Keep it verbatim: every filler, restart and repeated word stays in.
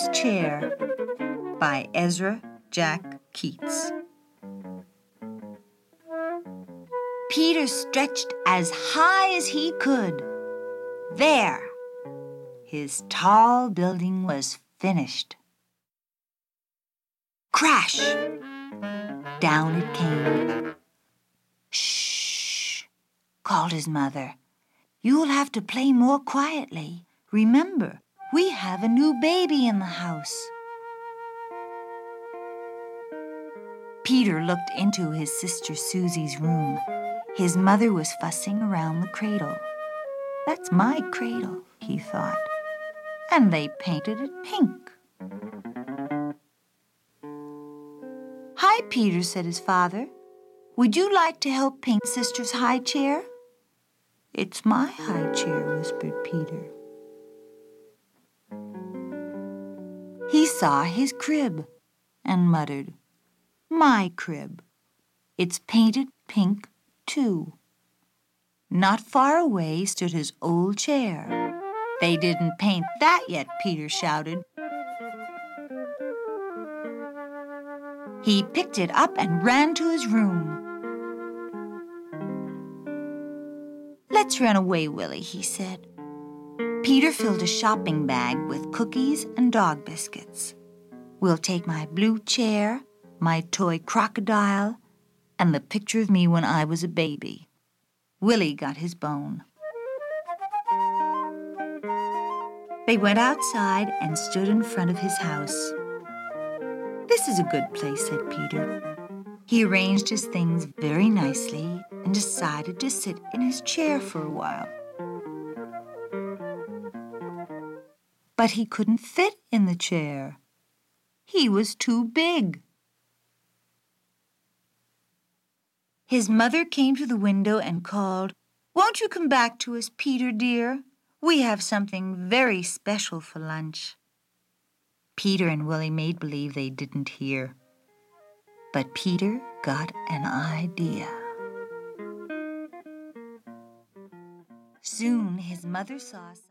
Chair by Ezra Jack Keats. Peter stretched as high as he could. There, his tall building was finished. Crash! Down it came. Shh, called his mother. You'll have to play more quietly. Remember, we have a new baby in the house. Peter looked into his sister Susie's room. His mother was fussing around the cradle. That's my cradle, he thought. And they painted it pink. Hi, Peter, said his father. Would you like to help paint Sister's high chair? It's my high chair, whispered Peter. He saw his crib and muttered, My crib. It's painted pink, too. Not far away stood his old chair. They didn't paint that yet, Peter shouted. He picked it up and ran to his room. Let's run away, Willie, he said. Peter filled a shopping bag with cookies and dog biscuits. We'll take my blue chair, my toy crocodile, and the picture of me when I was a baby. Willie got his bone. They went outside and stood in front of his house. This is a good place, said Peter. He arranged his things very nicely and decided to sit in his chair for a while. But he couldn't fit in the chair. He was too big. His mother came to the window and called, Won't you come back to us, Peter, dear? We have something very special for lunch. Peter and Willie made believe they didn't hear. But Peter got an idea. Soon his mother saw